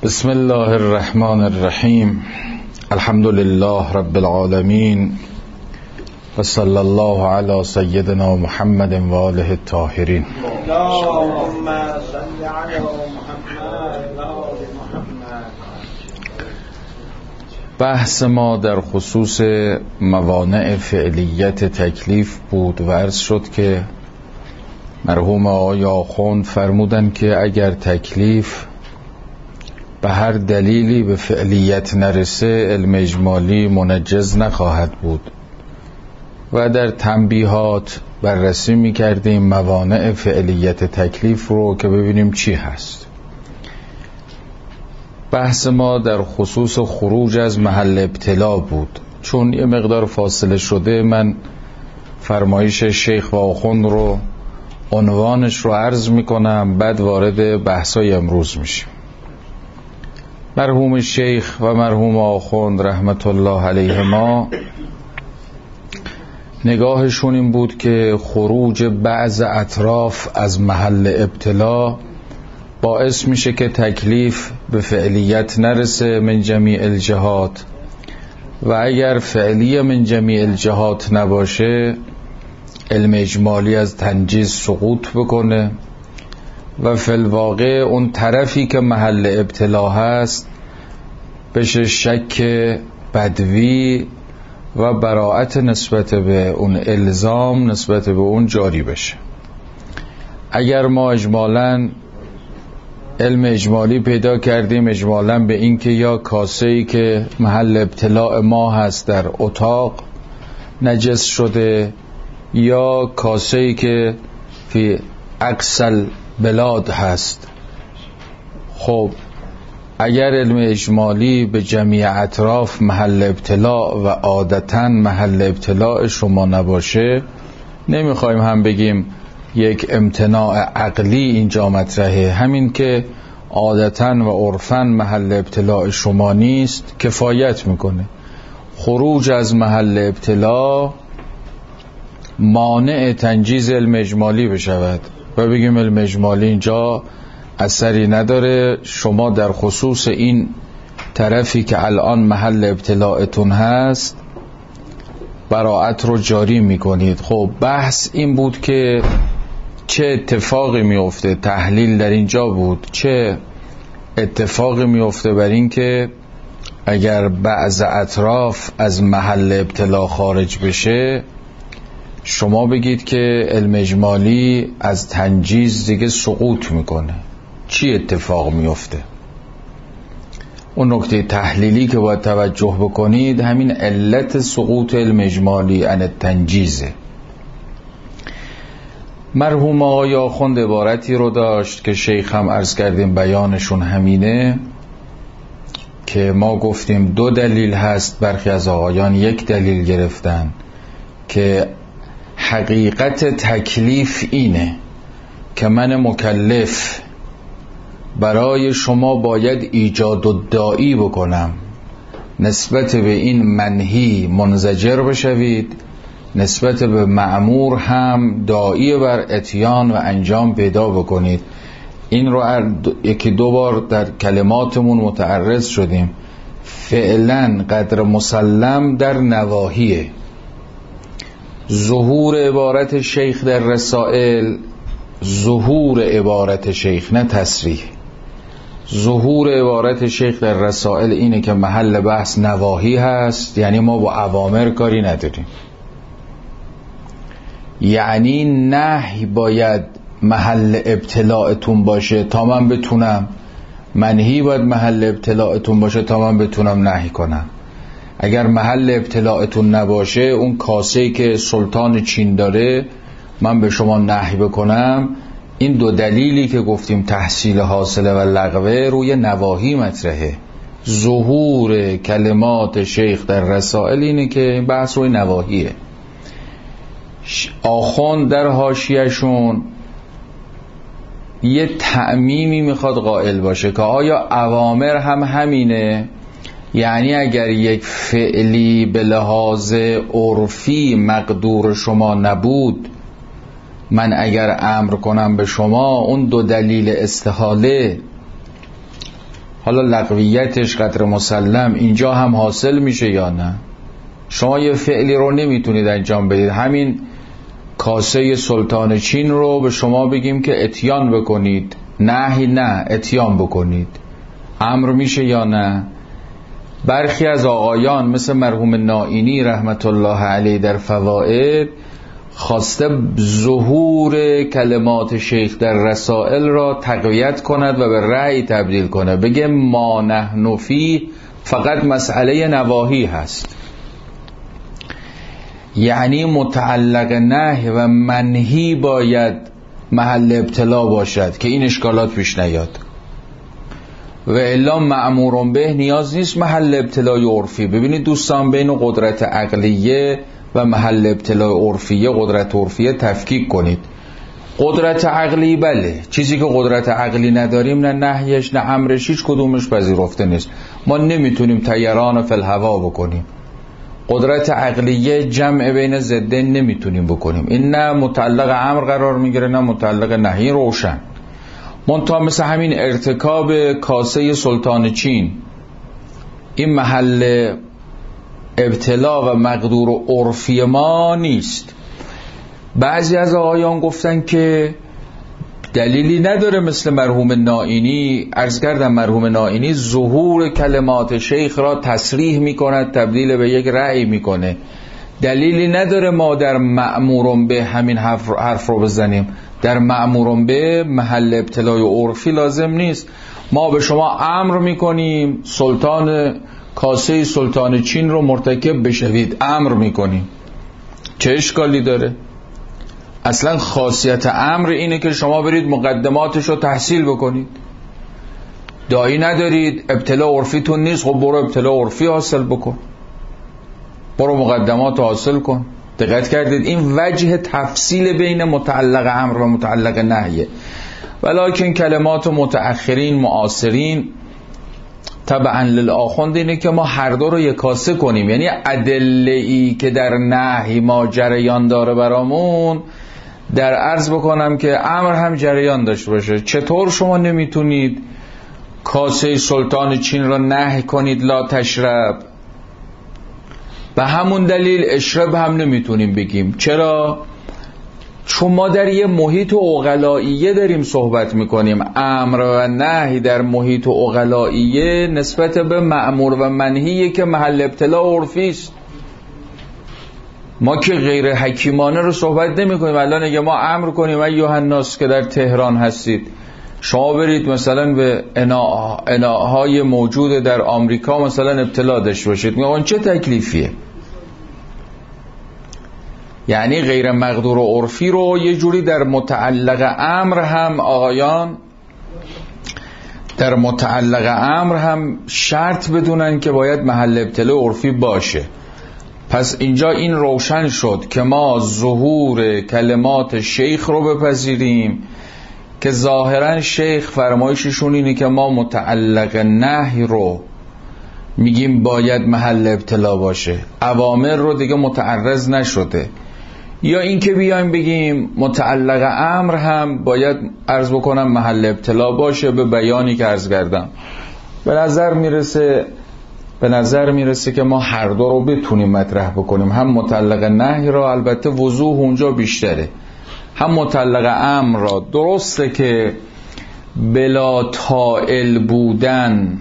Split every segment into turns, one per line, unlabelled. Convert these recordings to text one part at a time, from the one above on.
بسم الله الرحمن الرحیم. الحمد لله رب العالمین و صلی الله علی سیدنا محمد و آله الطاهرین.
اللهم صل علی محمد و آل محمد.
بحث ما در خصوص موانع فعلیت تکلیف بود و عرض شد که مرحوم آقای آخوند فرمودن که اگر تکلیف به هر دلیلی به فعلیت نرسه علم اجمالی منجز نخواهد بود و در تنبیهات بررسی می‌کردیم موانع فعلیت تکلیف رو که ببینیم چی هست. بحث ما در خصوص خروج از محل ابتلا بود. چون یه مقدار فاصله شده من فرمایش شیخ و آخوند رو عنوانش رو عرض میکنم، بعد وارد بحثای امروز میشیم. مرحوم شیخ و مرحوم آخوند رحمت الله علیهما نگاهشون این بود که خروج بعض اطراف از محل ابتلا باعث میشه که تکلیف به فعلیت نرسه من جمیع الجهات، و اگر فعلی من جمیع الجهات نباشه علم اجمالی از تنجیز سقوط بکنه و فی الواقع اون طرفی که محل ابتلا هست بشه شک بدوی و براءت نسبت به اون الزام نسبت به اون جاری بشه. اگر ما اجمالاً علم اجمالی پیدا کردیم اجمالاً به این که یا کاسه‌ای که محل ابتلاء ما هست در اتاق نجس شده، یا کاسه‌ای که فی اقصی بلاد هست، خب اگر علم اجمالی به جمیع اطراف محل ابتلاء و عادتاً محل ابتلاء شما نباشه، نمیخوایم هم بگیم یک امتناع عقلی اینجا مطرحه، همین که عادتاً و عرفاً محل ابتلاء شما نیست کفایت میکنه. خروج از محل ابتلاء مانع تنجیز علم اجمالی بشود و بگیم علم اجمالی اینجا اثری نداره، شما در خصوص این طرفی که الان محل ابتلاعتون هست براءت رو جاری میکنید. خب بحث این بود که چه اتفاقی میفته، تحلیل در اینجا بود، چه اتفاقی میفته بر این که اگر بعض اطراف از محل ابتلا خارج بشه شما بگید که علم اجمالی از تنجیز دیگه سقوط میکنه. چی اتفاق میفته؟ اون نکته تحلیلی که باید توجه بکنید همین علت سقوط علم اجمالی عن تنجیزه. مرحوم آقای آخوند عبارتی رو داشت که شیخ هم عرض کردیم بیانشون همینه که ما گفتیم دو دلیل هست، برخی از آقایان یک دلیل گرفتن که حقیقت تکلیف اینه که من مکلف برای شما باید ایجاد الداعی بکنم، نسبت به این منهی منزجر بشوید، نسبت به مأمور هم داعی بر اتیان و انجام پیدا بکنید. این رو یکی دو بار در کلماتمون متعرض شدیم. فعلا قدر مسلم در نواهیه. ظهور عبارت شیخ در رسائل، ظهور عبارت شیخ نه تصریح، ظهور عبارت شیخ در رسائل اینه که محل بحث نواهی هست، یعنی ما با اوامر کاری نداریم، یعنی نهی باید محل ابتلاعتون باشه تا من بتونم، منهی باید محل ابتلاعتون باشه تا من بتونم نهی کنم. اگر محل ابتلاعتون نباشه، اون کاسه‌ای که سلطان چین داره من به شما نهی بکنم، این دو دلیلی که گفتیم تحصیل حاصله و لغوه روی نواهی مطرحه. ظهور کلمات شیخ در رسائل اینه که بحث روی نواهیه. آخوند در حاشیه‌شون یه تعمیمی میخواد قائل باشه که آیا اوامر هم همینه؟ یعنی اگر یک فعلی به لحاظ عرفی مقدور شما نبود، من اگر امر کنم به شما اون دو دلیل استحاله حالا لغویتش قدر مسلم اینجا هم حاصل میشه یا نه؟ شما یه فعلی رو نمیتونید انجام بدید. همین کاسه سلطان چین رو به شما بگیم که اتیان بکنید، نهی نه، اتیان بکنید، امر میشه یا نه؟ برخی از آقایان مثل مرحوم نائینی رحمت الله علیه در فوائد خواسته ظهور کلمات شیخ در رسائل را تقویت کند و به رأی تبدیل کنه، بگه ما نحن فیه فقط مسئله نواهی هست، یعنی متعلق نهی و منهی باید محل ابتلا باشد که این اشکالات پیش نیاد. و الا مأمور به نیاز نیست محل ابتلای عرفی. ببینید دوستان، بین قدرت عقلیه و محل ابتلای عرفیه، قدرت عرفیه تفکیک کنید. قدرت عقلی بله، چیزی که قدرت عقلی نداریم نه نهیش نه امرش هیچ کدومش پذیرفته نیست. ما نمیتونیم طیران فی الهوا بکنیم. قدرت عقلیه جمع بین ضدین نمیتونیم بکنیم. این نه متعلق امر قرار میگیره نه متعلق نهی، روشن. منتها مثل همین ارتکاب کاسه سلطان چین، این محل ابتلا و مقدور و عرفی ما نیست. بعضی از آقایان گفتن که دلیلی نداره، مثل مرحوم نائینی. عرض کردم مرحوم نائینی ظهور کلمات شیخ را تصریح میکند، تبدیل به یک رأی میکنه. دلیلی نداره ما در مأمورون به همین حرف رو بزنیم. در مأمورون به محل ابتلای عرفی لازم نیست. ما به شما امر میکنیم سلطان کاسه سلطان چین رو مرتکب بشوید، امر میکنیم. چه اشکالی داره؟ اصلا خاصیت امر اینه که شما برید مقدماتش رو تحصیل بکنید. داعی ندارید، ابتلا عرفیتون نیست، خب برو ابتلا عرفی حاصل بکن، برو مقدمات حاصل کن. دقت کردید؟ این وجه تفصیل بین متعلق امر و متعلق نهیه. ولکن کلمات متأخرین معاصرین طبعا للآخوند اینه که ما هر دو رو یکاسه کنیم، یعنی ادله‌ای که در نهی ما جریان داره برامون در عرض بکنم که امر هم جریان داشته باشه. چطور شما نمیتونید کاسه سلطان چین را نهی کنید لا تشرب؟ به همون دلیل اشرب هم نمیتونیم بگیم. چرا؟ چون ما در یه محیط عقلائیه داریم صحبت میکنیم. امر و نهی در محیط عقلائیه نسبت به مأمور و منهیه که محل ابتلا عرفی است. ما که غیر حکیمانه رو صحبت نمی کنیم. الان اگه ما امر کنیم ایها الناس که در تهران هستید، شما برید مثلا به اناهای موجود در آمریکا مثلا ابتلا داشته باشید، میگن چه تکلیفیه؟ یعنی غیر مقدور و عرفی رو یه جوری در متعلق امر هم آقایان در متعلق امر هم شرط بدونن که باید محل ابتلا عرفی باشه. پس اینجا این روشن شد که ما ظهور کلمات شیخ رو بپذیریم که ظاهرا شیخ فرمایششون اینه که ما متعلق نهی رو میگیم باید محل ابتلا باشه، اوامر رو دیگه متعرض نشده. یا این که بیایم بگیم متعلق امر هم باید عرض بکنم محل ابتلا باشه، به بیانی که عرض کردم. به نظر میرسه که ما هر دو رو بتونیم مطرح بکنیم، هم متعلق نهی را، البته وضوح اونجا بیشتره، هم متعلق امر را. درسته که بلا طائل بودن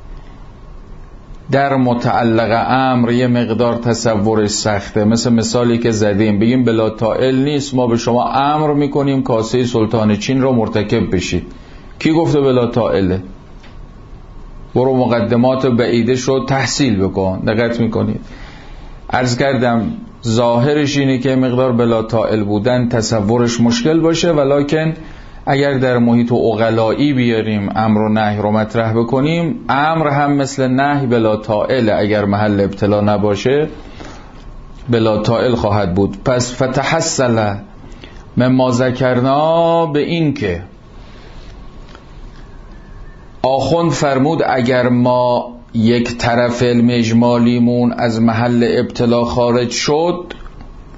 در متعلق امر یه مقدار تصورش سخته. مثل مثالی که زدیم، بگیم بلا طائل نیست، ما به شما امر میکنیم کاسه سلطان چین رو مرتکب بشید. کی گفته بلا طائله؟ برو مقدمات بعیدش رو تحصیل بکن. دقت میکنید؟ عرض کردم ظاهرش اینه که مقدار بلا طائل بودن تصورش مشکل باشه، ولکن اگر در محیط عقلایی بیاریم امر و نهی رو مطرح بکنیم، امر هم مثل نهی بلا طائل، اگر محل ابتلا نباشه بلا طائل خواهد بود. پس فتحصل مما ذکرنا به این که آخوند فرمود اگر ما یک طرف علم اجمالیمون از محل ابتلا خارج شد،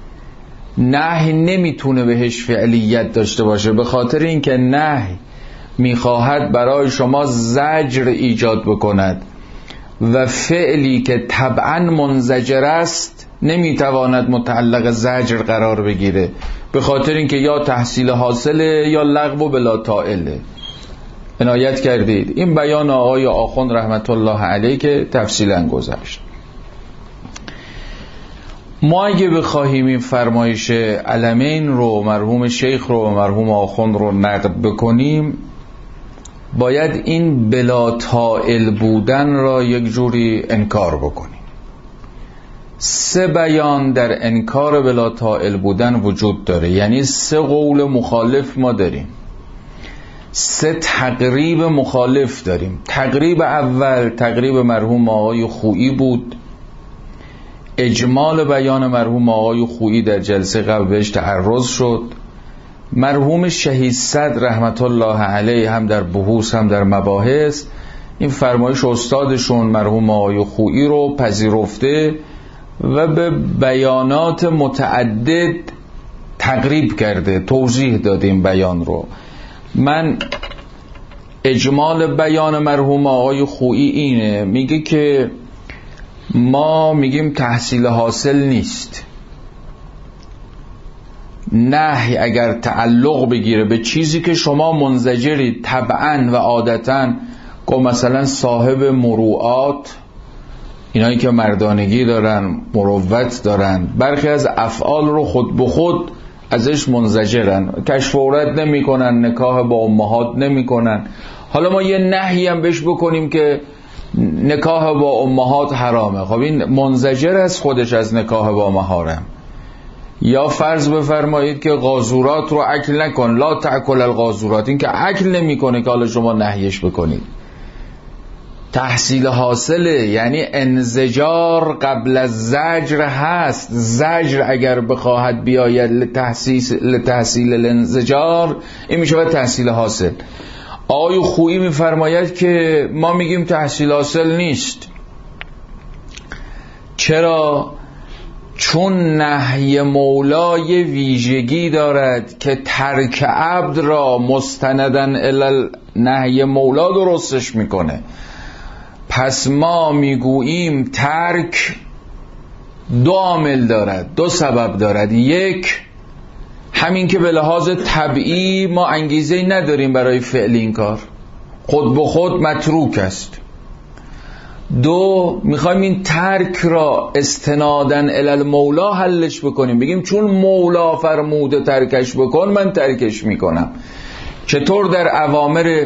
نهی نمیتونه بهش فعلیت داشته باشه، به خاطر اینکه نهی میخواهد برای شما زجر ایجاد بکند و فعلی که طبعا منزجر است نمیتواند متعلق زجر قرار بگیره، به خاطر اینکه یا تحصیل حاصله یا لغو بلا طائله. عنایت کردید. این بیان آقای آخوند رحمت الله علیه که تفصیلا گذشت. ما اگه بخواهیم این فرمایش علمین رو، مرحوم شیخ رو و مرحوم آخوند رو نقد بکنیم، باید این بلا طائل بودن را یک جوری انکار بکنیم. 3 بیان در انکار بلا طائل بودن وجود داره، یعنی 3 قول مخالف ما داریم، 3 تقریب مخالف داریم. تقریب اول تقریب مرحوم آقای خویی بود، اجمال بیان مرحوم آقای خویی در جلسه قبل بهش تعرض شد. مرحوم شهید صدر رحمت الله علیه هم در بحوث هم در مباحث این فرمایش استادشون مرحوم آقای خویی رو پذیرفته و به بیانات متعدد تقریب کرده، توضیح داده این بیان رو. من اجمال بیان مرحوم آقای خویی اینه، میگه که ما میگیم تحصیل حاصل نیست. نهی اگر تعلق بگیره به چیزی که شما منزجرید طبعا و عادتا، که مثلا صاحب مروءات، اینایی که مردانگی دارن، مروت دارن، برخی از افعال رو خود به خود ازش منزجرن، کشف عورت نمی کنن، نکاح با امهات نمی کنن. حالا ما یه نهی هم بهش بکنیم که نکاح با امهات حرامه، خب این منزجر از خودش از نکاح با محارم. یا فرض بفرمایید که غازورات رو اکل نکن، لا تأکل الغازورات، این که اکل نمی کنه که حالا شما نهیش بکنید. تحصیل حاصله، یعنی انزجار قبل از زجر هست. زجر اگر بخواهد بیاید لتحصیل الانزجار، این میشه تحصیل حاصل. آقای خویی میفرماید که ما میگیم تحصیل حاصل نیست. چرا؟ چون نهی مولای ویژگی دارد که ترک عبد را مستندن الی نهی مولا درستش میکنه. پس ما میگوییم ترک 2 عامل دارد، 2 سبب دارد. یک، همین که به لحاظ طبعی ما انگیزه نداریم برای فعل این کار، خود به خود متروک است. 2، میخوایم این ترک را استنادن الی المولا حلش بکنیم، بگیم چون مولا فرموده ترکش بکن من ترکش میکنم. چطور در اوامر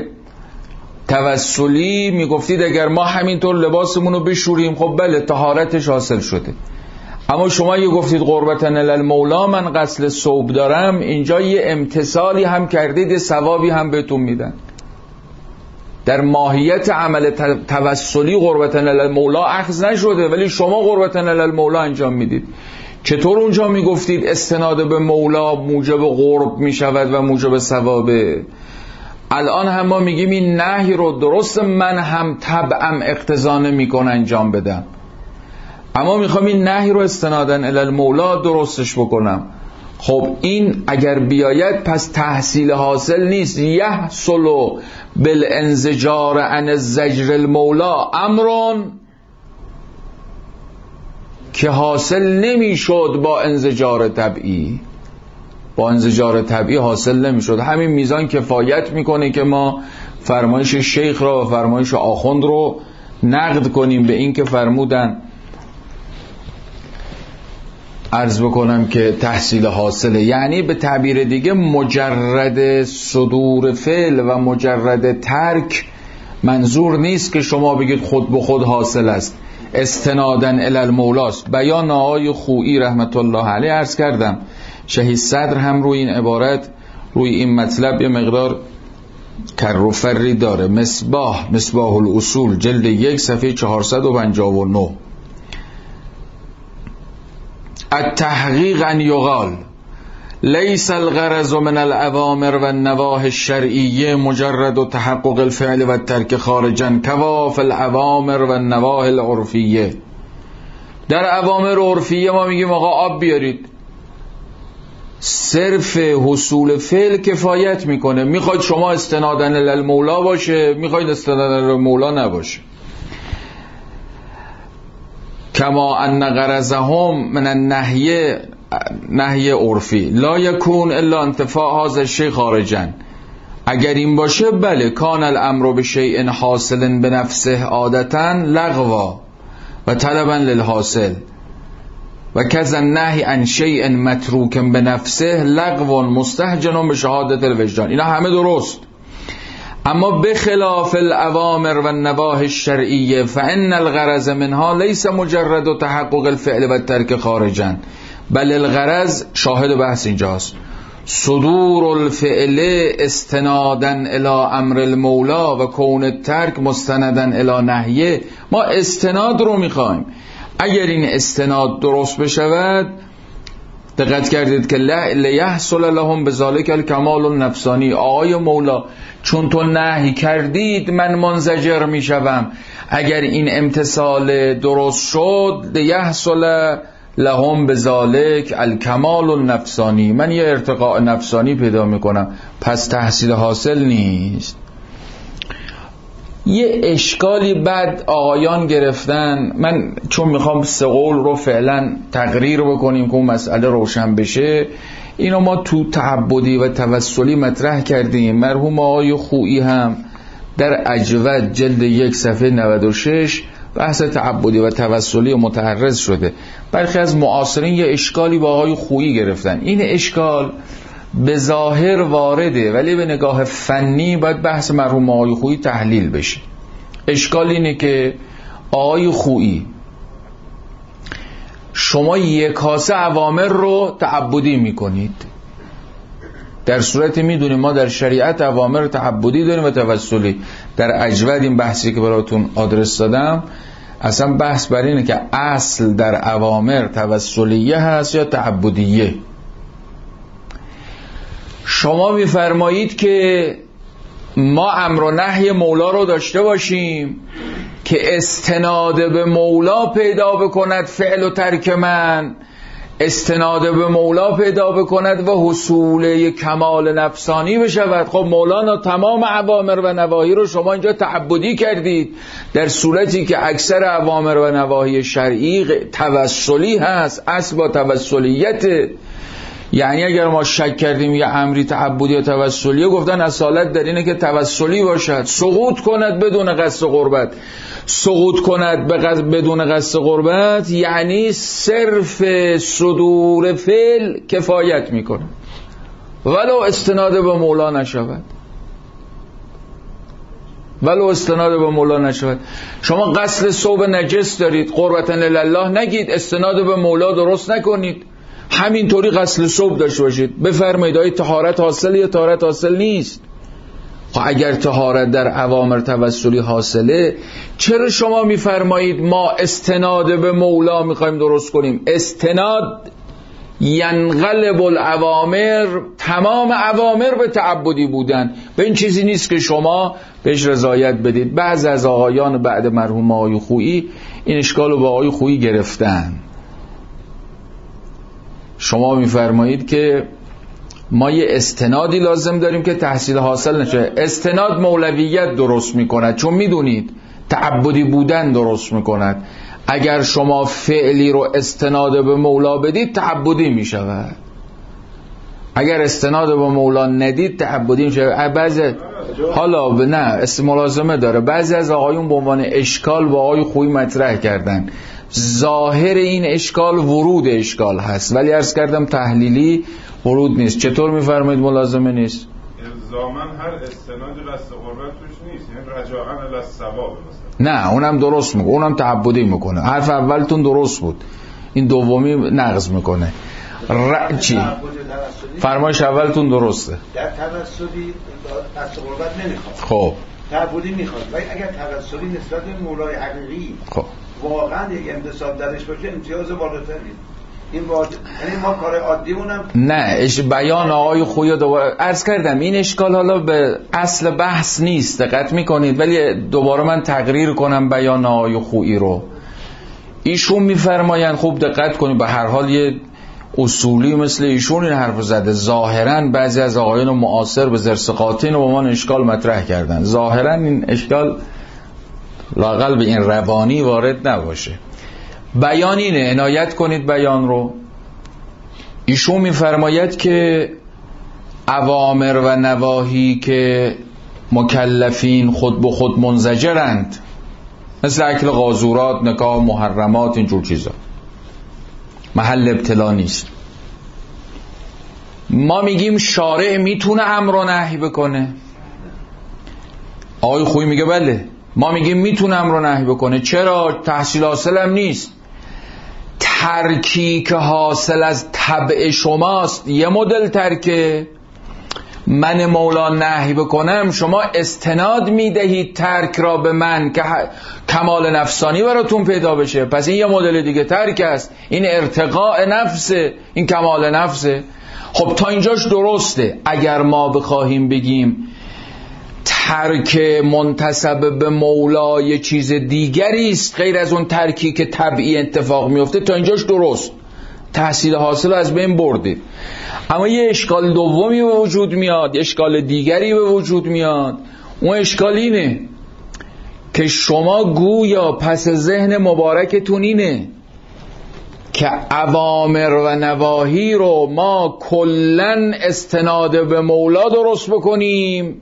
توسلی میگفتید اگر ما همینطور لباسمون رو بشوریم، خب بله طهارتش حاصل شده. اما شما یه گفتید قربتن الی المولا من غسل ثوب دارم، اینجا یه امتثالی هم کردید، ثوابی هم بهتون میدن. در ماهیت عمل توسلی قربتن الی المولا اخذ نشده، ولی شما قربتن الی المولا انجام میدید. چطور اونجا میگفتید استناد به مولا موجب قرب میشود و موجب ثوابه؟ الان هم ما میگیم این نهی رو درست من هم طبعم اقتضا نمیکنه انجام بدم، اما میخوام این نهی رو استنادن الی المولا درستش بکنم. خب این اگر بیاید پس تحصیل حاصل نیست. یحصل بالانزجار عن الزجر المولا امرون، که حاصل نمیشد با انزجار طبعی. با انزجار طبعی حاصل نمیشد. همین میزان کفایت میکنه که ما فرمایش شیخ را و فرمایش آخوند رو نقد کنیم به این که فرمودن، عرض بکنم که تحصیل حاصله، یعنی به تعبیر دیگه مجرد صدور فعل و مجرد ترک منظور نیست که شما بگید خود به خود حاصل است، استنادن الی المولاست. بیان آقای خویی رحمت الله علیه عرض کردم، شهید صدر هم روی این عبارت، روی این مطلب یه مقدار کر و فری داره. مصباح الاصول جلد 1 صفحه 459. التحقیق ان یقال لیس الغرض من الاوامر و النواهی الشرعیه مجرد تحقق الفعل و الترک خارجا کوا فی الاوامر و النواهی العرفیه. در اوامر عرفیه ما میگیم آقا آب بیارید، صرف حصول فعل کفایت میکنه. میخواید شما استنادن للمولا باشه، میخواید استنادن للمولا نباشه. کما ان غرضهم من النهی عرفی لا یکون الا انتفاع هذا الشیء خارجا. اگر این باشه بله، کان الامر بشیء حاصل بنفسه عادتا لغوا و طلبا للحاصل و کذا النهی عن شیء متروک بنفسه لغو مستهجن بشهادت الوجدان. اینا همه درست، اما بخلاف الاوامر و النواهی الشرعیه فان الغرض منها لیس مجرد تحقق الفعل و الترک خارجا، بل الغرض، شاهد بحث اینجاست، صدور الفعل استنادا الى امر المولا و کون الترک مستندا الى نهیه. ما استناد رو میخوایم. اگر این استناد درست بشود، دقت کردید که لیحصل لهم بذالک الکمال النفسانی، آقای مولا چون تو نهی کردید من منزجر میشوم، اگر این امتثال درست شد لیحصل لهم بذالک الکمال النفسانی، من یه ارتقاء نفسانی پیدا میکنم. پس تحصیل حاصل نیست. یه اشکالی بعد آقایان گرفتن، من چون میخوام سه قول رو فعلا تقریر بکنیم که اون مسئله روشن بشه، اینو ما تو تعبدی و توسلی مطرح کردیم. مرحوم آقای خویی هم در اجود جلد 1 صفحه 96 بحث تعبدی و توسلی متعرض شده. برخی از معاصرین یه اشکالی با آقای خویی گرفتن. این اشکال به ظاهر وارده ولی به نگاه فنی باید بحث مرحوم آقای خویی تحلیل بشه. اشکال اینه که آقای خویی، شما یک کاسه اوامر رو تعبدی میکنید، در صورتی میدونیم ما در شریعت اوامر تعبدی داریم و توسلی. در اجود این بحثی که براتون آدرس دادم اصلا بحث بر اینه که اصل در اوامر توسلیه هست یا تعبدیه. شما میفرمایید که ما امر و نهی مولا رو داشته باشیم که استناد به مولا پیدا بکند فعل و ترک من، استناد به مولا پیدا بکند و حصول کمال نفسانی بشود. خب مولانا تمام اوامر و نواهی رو شما اینجا تعبدی کردید، در صورتی که اکثر اوامر و نواهی شرعی توسلی هست، اصل با توسلیت. یعنی اگر ما شک کردیم یه امری تعبدی یا توسلیه، گفتن اصالت در اینه که توسلی باشد، سقوط کند بدون قصد قربت. سقوط کند بدون قصد قربت یعنی صرف صدور فعل کفایت میکنه ولو استناد به مولا نشود، ولو استناد به مولا نشود. شما قصد ثوب نجس دارید، قربتن لله نگید، استناد به مولا درست نکنید، همینطوری غسل صبح داشته باشید. بفرمایید آیا طهارت حاصل یا طهارت حاصل نیست؟ خب اگر طهارت در اوامر توسلی حاصله، چرا شما میفرمایید ما استناد به مولا میخوایم درست کنیم؟ استناد ینقلب الاوامر، تمام اوامر به تعبدی بودن، به این چیزی نیست که شما بهش رضایت بدید. بعضی از آقایان بعد مرحوم آقای خویی این اشکال رو با آقای خویی گرفتن. شما میفرمایید که ما یه استنادی لازم داریم که تحصیل حاصل نشه. استناد مولویت درست میکند، چون میدونید تعبدی بودن درست میکند. اگر شما فعلی رو استناد به مولا بدید تعبدی میشود، اگر استناد به مولا ندید تعبدی میشود. بعضی حالا نه ملازمه داره، بعضی از آقایون به عنوان اشکال با آقای خویی مطرح کردن. ظاهر این اشکال ورود اشکال هست ولی عرض کردم تحلیلی ورود نیست. چطور میفرمایید ملازمه نیست؟
الزاماً هر استناد قصد قربت توش نیست، یعنی رجاءً الی الثواب مثلا.
نه اونم درست میکنه، اونم تعبدی میکنه. حرف اولتون درست بود، این دومی نقض میکنه. چی؟ فرمایش اولتون درسته.
در توسلی قصد قربت نمیخواد.
خب
تعبدی میخواد. ولی اگر توسلی نسبت به مولای حقیقی
خب
واقعا یک امتصال درش باشه امتیاز بالاتری. این یعنی ما کار عادیمونم
نه بیان آقای خویی دوباره عرض کردم این اشکال حالا به اصل بحث نیست، دقت میکنید، ولی دوباره من تقریر کنم بیان آقای خویی رو. ایشون میفرمایند خوب دقت کنید، به هر حال یه اصولی مثل ایشون این حرف زده. ظاهراً بعضی از آقایان معاصر به زرس قاطین و من اشکال مطرح کردن. ظاهراً این اشکال لااقل به این روانی وارد نباشه. بیان اینه، عنایت کنید بیان رو. ایشون میفرماید که اوامر و نواهی که مکلفین خود به خود منزجرند، مثل اکل قاذورات، نکاح، محرمات، اینجور چیزا، محل ابتلا نیست. ما میگیم شارع میتونه امر و نهی بکنه. آقای خویی میگه بله. ما میگیم میتونه امر و نهی بکنه. چرا؟ تحصیل حاصل هم نیست. ترکی که حاصل از طبع شماست یه مدل ترکه. من مولا نهی بکنم، شما استناد میدهید ترک را به من که کمال نفسانی براتون پیدا بشه. پس این یه مدل دیگه ترک است. این ارتقاء نفسه، این کمال نفسه. خب تا اینجاش درسته. اگر ما بخواهیم بگیم ترک منتسب به مولا یه چیز دیگری است غیر از اون ترکی که طبعی اتفاق میفته، تا اینجاش درست، تحصیل حاصل از بین بردید. اما یه اشکال دومی به وجود میاد، یه اشکال دیگری به وجود میاد. اون اشکال اینه که شما گویا پس ذهن مبارکتون اینه که اوامر و نواهی رو ما کلن استناد به مولا درست بکنیم.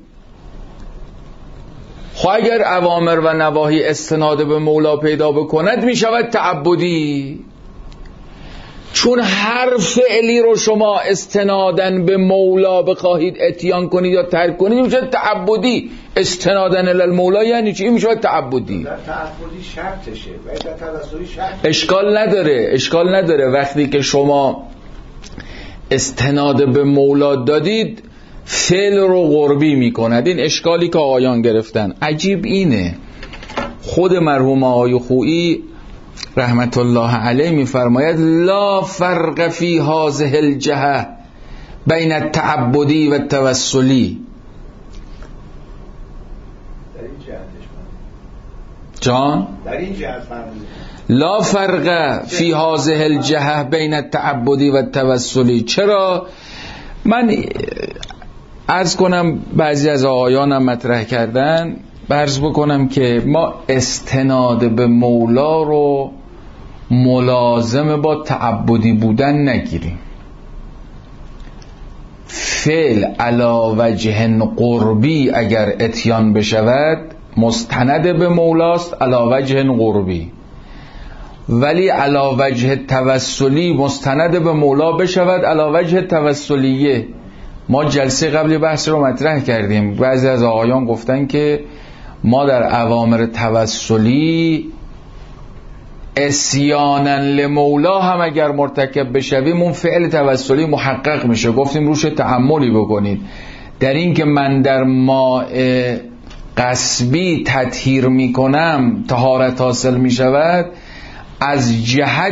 خب اگر اوامر و نواهی استناد به مولا پیدا بکند می شود تعبدی. چون هر فعلی رو شما استنادن به مولا بخواهید اتیان کنید یا ترک کنید میشه تعبدی. استنادن المولا یعنی چی؟ میشه تعبدی.
تعبدی شرطشه و توسلی شرط.
اشکال نداره وقتی که شما استناد به مولا دادید فعل رو قربی میکند. این اشکالی که آقایان گرفتن. عجیب اینه، خود مرحوم آقای خویی رحمت الله علیه میفرماید لا فرق فی هذه الجهه بین التعبدی و التوسلی. جان؟
در این جهت فرمودید
لا فرق فی هذه الجهه بین التعبدی و التوسلی. چرا؟ من عرض کنم بعضی از آقایانم مطرح کردن، عرض بکنم که ما استناد به مولا رو ملازم با تعبدی بودن نگیریم. فعل علی وجه قربی اگر اتیان بشود مستند به مولاست علی وجه قربی، ولی علی وجه توسلی مستند به مولا بشود علی وجه توسلیه. ما جلسه قبلی بحث رو مطرح کردیم. بعضی از آقایان گفتن که ما در اوامر توسلی اسیانا لمولا هم اگر مرتکب بشویم اون فعل توسلی محقق میشه. گفتیم روش تأملی بکنید. در این که من در ماء قصبی تطهیر میکنم طهارت حاصل میشود، از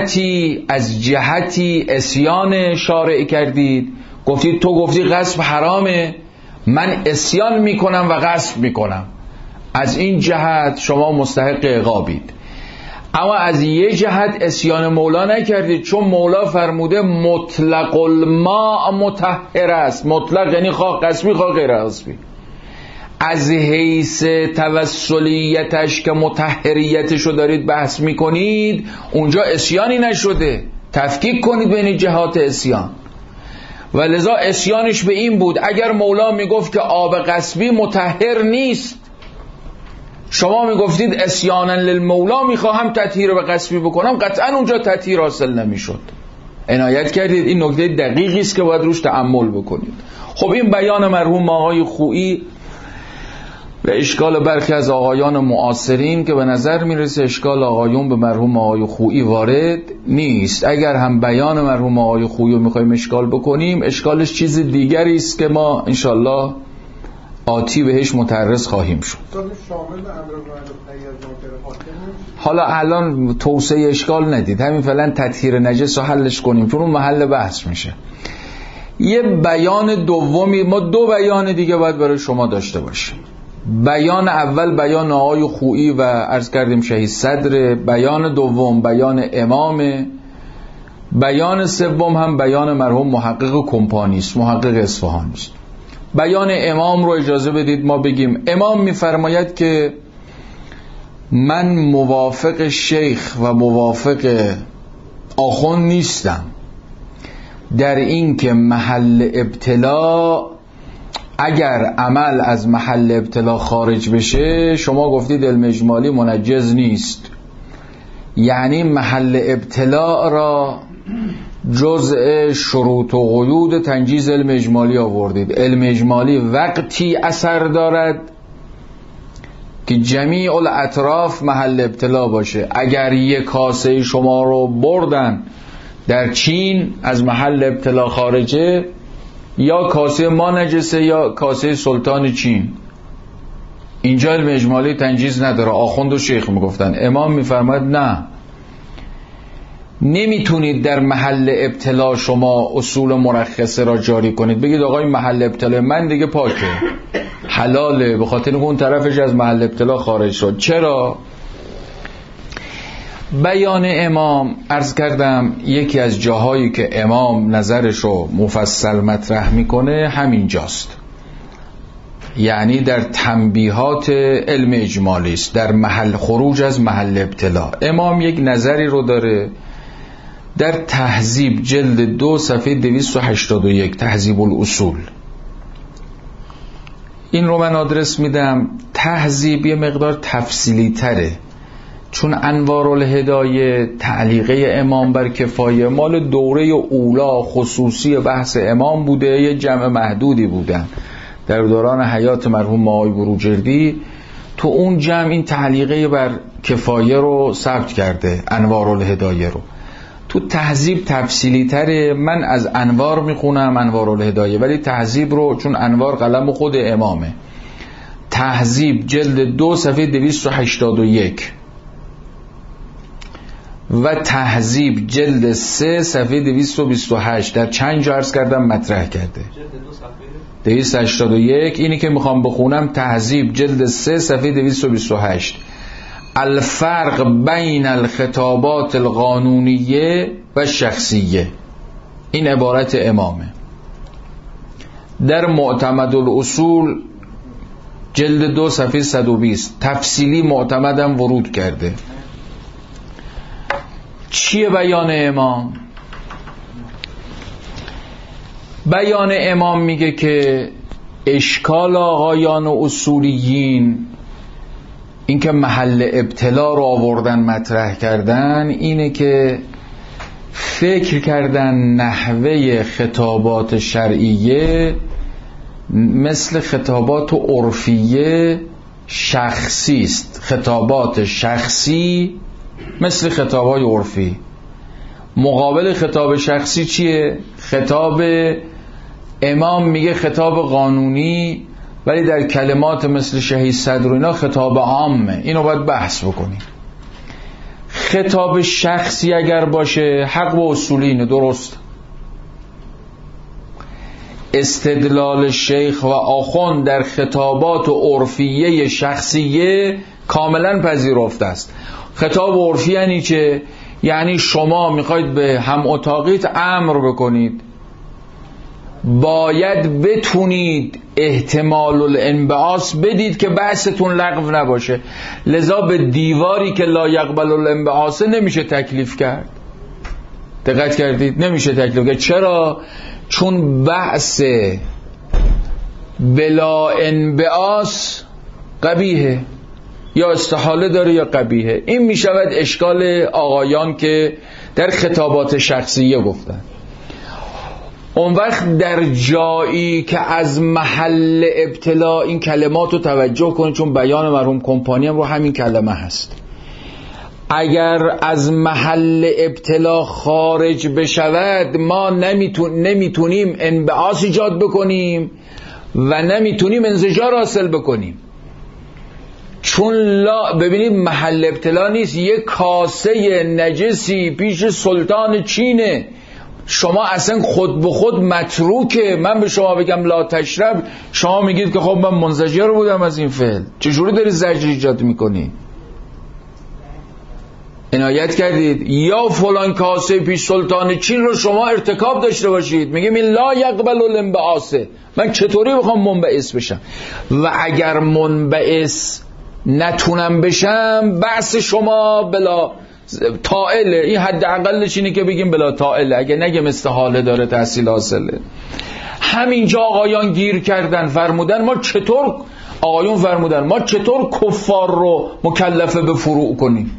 جهتی اسیان شارع کردید. گفتید تو گفتی غصب حرامه، من اسیان میکنم و غصب میکنم، از این جهت شما مستحق عقابید. اما از یه جهت اسیان مولا نکردید، چون مولا فرموده مطلق الماء مطهر است. مطلق یعنی خواه قصبی خواه غیر قصبی. از حیث توسلیتش که مطهریتش رو دارید بحث میکنید، اونجا اسیانی نشده. تفکیک کنید بین جهات اسیان. و لذا اسیانش به این بود اگر مولا میگفت که آب قصبی مطهر نیست، شما میگفتید اسیانا للمولا میخواهم تطهیر به قصبی بکنم، قطعا اونجا تطهیر حاصل نمیشد. عنایت کردید. این نکته دقیقی است که باید روش تأمل بکنید. خب این بیان مرحوم آقای خویی و اشکال برخی از آقایان معاصرین که به نظر میرسه اشکال آقایون به مرحوم آقای خویی وارد نیست. اگر هم بیان مرحوم آقای خویی رو میخوایم اشکال بکنیم، اشکالش چیز دیگری است که ما انشالله آتی بهش متعرض خواهیم شد. حالا الان توسعه اشکال ندید، همین فعلا تطهیر نجس رو حلش کنیم چون اون محل بحث میشه. یه بیان دومی، ما دو بیان دیگه باید برای شما داشته باشیم. بیان اول بیان آقای خویی و عرض کردیم شهید صدر، بیان دوم بیان امام بیان سوم هم بیان مرحوم محقق کمپانی است، محقق اصفهانی است. بیان امام رو اجازه بدید ما بگیم. امام می‌فرماید که من موافق شیخ و موافق آخوند نیستم در این که محل ابتلا، اگر عمل از محل ابتلا خارج بشه، شما گفتید علم اجمالی منجز نیست، یعنی محل ابتلا را جزء شروط و قیود تنجیز علم اجمالی آوردید. علم اجمالی وقتی اثر دارد که جمیع الاطراف محل ابتلا باشه. اگر یک کاسه شما رو بردن در چین از محل ابتلا خارجه، یا کاسه ما نجسه یا کاسه سلطان چین، اینجا علم اجمالی تنجیز نداره. آخوند و شیخ میگفتن. امام میفرماید نه، نمیتونید در محل ابتلا شما اصول مرخصه را جاری کنید، بگید آقای محل ابتلا من دیگه پاکه، حلاله، به خاطر اون طرفش از محل ابتلا خارج شد. چرا؟ بیان امام عرض کردم یکی از جاهایی که امام نظرش رو مفصل مطرح میکنه همین جاست، یعنی در تنبیهات علم اجمالی است، در محل خروج از محل ابتلا. امام یک نظری رو داره در تهذیب جلد 2 صفحه 281، تهذیب الاصول. این رو من آدرس میدم. تهذیب یه مقدار تفصیلی تره، چون انوارالهدایه تعلیقه امام بر کفایه مال دوره اولا خصوصی بحث امام بوده، یه جمع محدودی بودن در دوران حیات مرحوم آقای بروجردی. تو اون جمع این تعلیقه بر کفایه رو ثبت کرده، انوارالهدایه رو. تو تهذیب تفصیلی تره، من از انوار میخونم، انوارالهدایه، ولی تهذیب رو چون انوار قلم خود امامه. تهذیب جلد 2 صفحه 281 و تهذیب جلد 3 صفحه 228 در چند جا عرض کردم مطرح کرده. 281 اینی که میخوام بخونم، تهذیب جلد 3 صفحه 228. الفرق بین الخطابات القانونیه و شخصیه، این عبارت امامه. در معتمد الاصول جلد 2 صفحه 120 تفصیلی معتمدم ورود کرده. چیه بیان امام؟ بیان امام میگه که اشکال آقایان و اصولیین، این که محل ابتلا رو آوردن مطرح کردن، اینه که فکر کردن نحوه خطابات شرعیه مثل خطابات عرفیه شخصی است. خطابات شخصی مثل خطابات عرفی. مقابل خطاب شخصی چیه؟ خطاب امام میگه خطاب قانونی، ولی در کلمات مثل شهید صدر و اینا خطاب عامه. اینو باید بحث بکنیم. خطاب شخصی اگر باشه حق و اصولی اینه، درست. استدلال شیخ و آخوند در خطابات و عرفیه شخصیه کاملا پذیرفته است. خطاب عرفی یعنی چه؟ یعنی شما میخواید به هم اتاقیت امر بکنید، باید بتونید احتمال الانبعاث بدید که بحثتون لغو نباشه. لذا به دیواری که لا یقبل الانبعاث نمیشه تکلیف کرد. دقت کردید؟ نمیشه تکلیف کرد. چرا؟ چون بحث بلا انبعاث قبیحه، یا استحاله داره یا قبیحه. این میشود اشکال آقایان که در خطابات شخصیه گفتن. اون وقت در جایی که از محل ابتلا این کلمات رو توجه کنید، چون بیان مرحوم کمپانی هم رو همین کلمه هست. اگر از محل ابتلا خارج بشود ما نمیتونیم انبعاث ایجاد بکنیم و نمیتونیم انزجار حاصل بکنیم. چون ببینید محل ابتلا نیست، یک کاسه نجسی پیش سلطان چینه، شما اصلا خود به خود متروکه. من به شما بگم لا تشرب، شما میگید که خب من منزجر بودم از این فعل. چجوری داری زجر ایجاد میکنی؟ عنایت کردید یا فلان کاسه پیش سلطان چین رو شما ارتکاب داشته باشید، میگیم این لا یقبل الانبعاثه، من چطوری بخوام منبعث بشم؟ و اگر منبعث نتونم بشم بحث شما بلا طائله، این حداقلش اینه که بگیم بلا طائله، اگه نگه استحاله داره تحصیل حاصله. همینجا آقایان گیر کردن، فرمودن ما چطور، آقایون فرمودن ما چطور کفار رو مکلفه به فروع کنیم؟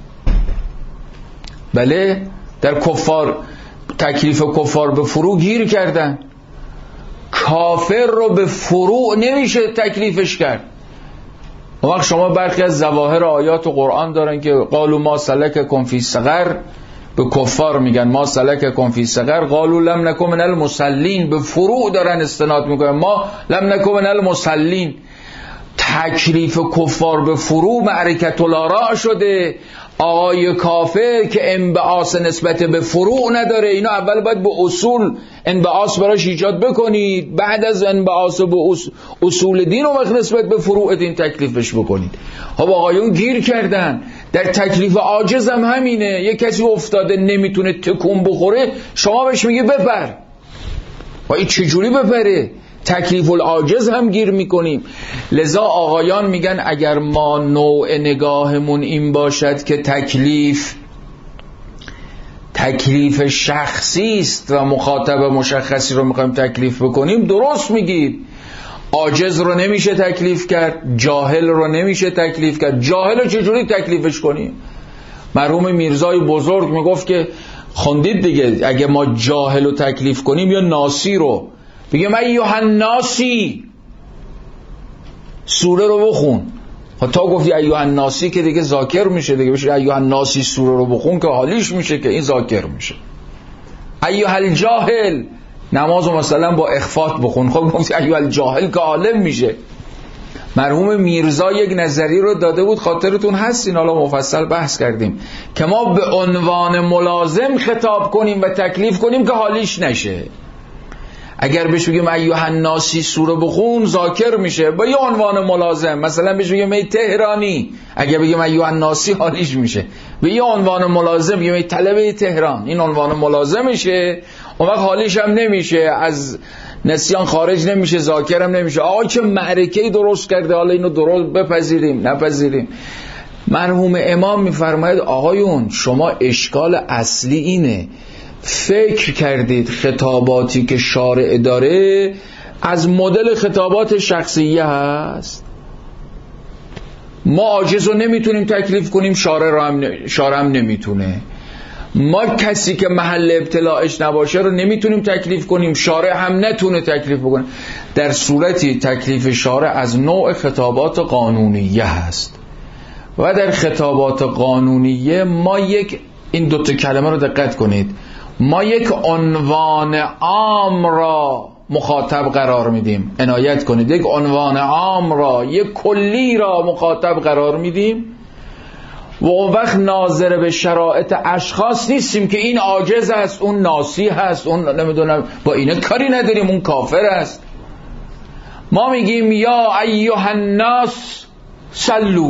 بله، در کفار تکلیف کفار به فروع گیر کردن. کافر رو به فروع نمیشه تکلیفش کرد. اون وقت شما برخی از ظواهر آیات و قرآن دارن که قالوا ما سلککم فی سقر، به کفار میگن ما سلککم فی سقر قالوا لم نکن من المصلین، به فروع دارن استناد میکنن ما لم نکن من المصلین. تکلیف کفار به فروع معرکت الاراء شده. آقای کافر که انبعاث نسبت به فروع نداره، اینا اول باید به اصول انبعاث براش ایجاد بکنید، بعد از انبعاث به اصول دین و وقت نسبت به فروع دین تکلیفش بکنید. خب آقایون گیر کردن. در تکلیف عاجز هم همینه، یک کسی افتاده نمیتونه تکون بخوره، شما بهش میگی بپر، و این چجوری بپره؟ تکلیف العاجز هم گیر میکنیم. لذا آقایان میگن اگر ما نوع نگاهمون این باشد که تکلیف شخصی است و مخاطب مشخصی رو میخوایم تکلیف بکنیم، درست میگید. عاجز رو نمیشه تکلیف کرد، جاهل رو نمیشه تکلیف کرد. جاهل رو چجوری تکلیفش کنیم؟ مرحوم میرزای بزرگ میگفت که خوندید دیگه، اگه ما جاهل رو تکلیف کنیم یا ناسی رو بگیم ایها الناسی، سوره رو بخون. تا گفتی ایها الناسی که دیگه ذاکر میشه دیگه، بشه ایها الناسی سوره رو بخون که حالیش میشه که این ذاکر میشه. ایها الجاهل، نمازو مثلا با اخفات بخون، خب گفتی ایها الجاهل که عالم میشه. مرحوم میرزا یک نظری رو داده بود، خاطرتون هست، این حالا مفصل بحث کردیم، که ما به عنوان ملازم خطاب کنیم و تکلیف کنیم که حالیش نشه. اگر بهش بگیم ایها الناسی سوره بخون ذاکر میشه با یه عنوان ملازم. مثلا بهش بگیم ای تهرانی، اگر بگیم ایها الناسی حالیش میشه. به یه عنوان ملازم بگیم ای طلبه تهران، این عنوان ملازمشه، اون وقت حالیش هم نمیشه، از نسیان خارج نمیشه، ذاکر هم نمیشه. آقا چه معرکه‌ای درست کرده، حالا اینو درست بپذیریم نپذیریم. مرحوم امام میفرماید آقایون شما اشکال اصلی اینه، فکر کردید خطاباتی که شارع داره از مدل خطابات شخصیه هست؟ ما عاجز رو نمیتونیم تکلیف کنیم، شارع هم نمیتونه. ما کسی که محل ابتلاعش نباشه رو نمیتونیم تکلیف کنیم، شارع هم نتونه تکلیف بکنه. در صورتی تکلیف شارع از نوع خطابات قانونیه هست. و در خطابات قانونیه ما این دوتا کلمه رو دقت کنید، ما یک عنوان عام را مخاطب قرار میدیم، عنایت کنید، یک عنوان عام را، یک کلی را مخاطب قرار میدیم و اون وقت ناظر به شرایط اشخاص نیستیم که این عاجز است، اون ناسی هست، اون نمیدونم، با اینه کاری نداریم، اون کافر است. ما میگیم یا ایها الناس صلوا،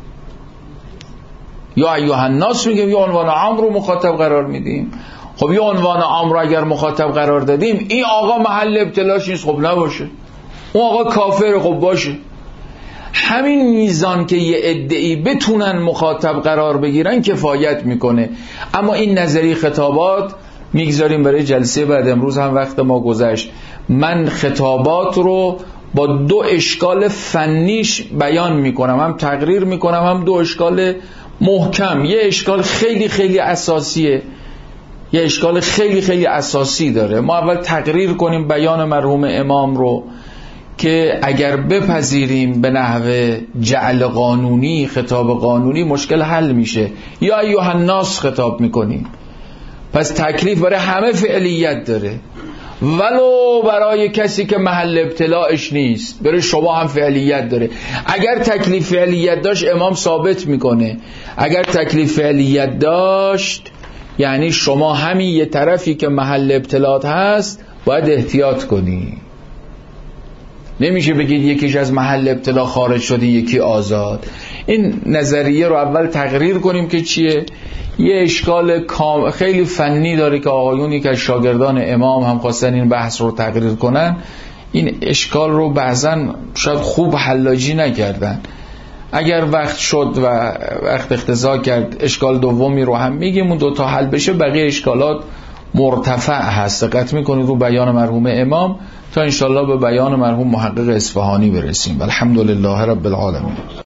یا ایها الناس میگیم، یا عنوان عام رو مخاطب قرار میدیم. خب یه عنوان عام رو اگر مخاطب قرار دادیم، این آقا محل ابتلاش نیست، خب نباشه. اون آقا کافر، خب باشه. همین میزان که یه عده‌ای بتونن مخاطب قرار بگیرن کفایت میکنه. اما این نظری خطابات میگذاریم برای جلسه بعد، امروز هم وقت ما گذشت. من خطابات رو با دو اشکال فنیش بیان میکنم، هم تقریر میکنم، هم دو اشکال محکم. یه اشکال خیلی خیلی اساسیه، یه اشکال خیلی خیلی اساسی داره. ما اول تقریر کنیم بیان مرحوم امام رو که اگر بپذیریم به نحو جعل قانونی، خطاب قانونی، مشکل حل میشه. یا ایها الناس خطاب میکنیم، پس تکلیف برای همه فعلیت داره، ولو برای کسی که محل ابتلاعش نیست، برای شما هم فعلیت داره. اگر تکلیف فعلیت داشت امام ثابت میکنه، اگر تکلیف فعلیت داشت یعنی شما همین یه طرفی که محل ابتلاعات هست باید احتیاط کنی. نمیشه بگید یکیش از محل ابتلا خارج شده یکی آزاد. این نظریه رو اول تقریر کنیم که چیه. یه اشکال خیلی فنی داره که آقایونی که از شاگردان امام هم خواستن این بحث رو تقریر کنن، این اشکال رو بعضا شاید خوب حلاجی نکردن. اگر وقت شد و وقت اقتضا کرد اشکال دومی رو هم میگیم، اون دوتا حل بشه بقیه اشکالات مرتفع هست. دقت میکنید رو بیان مرحوم امام تا انشالله به بیان مرحوم محقق اصفهانی برسیم. الحمدلله رب العالمین.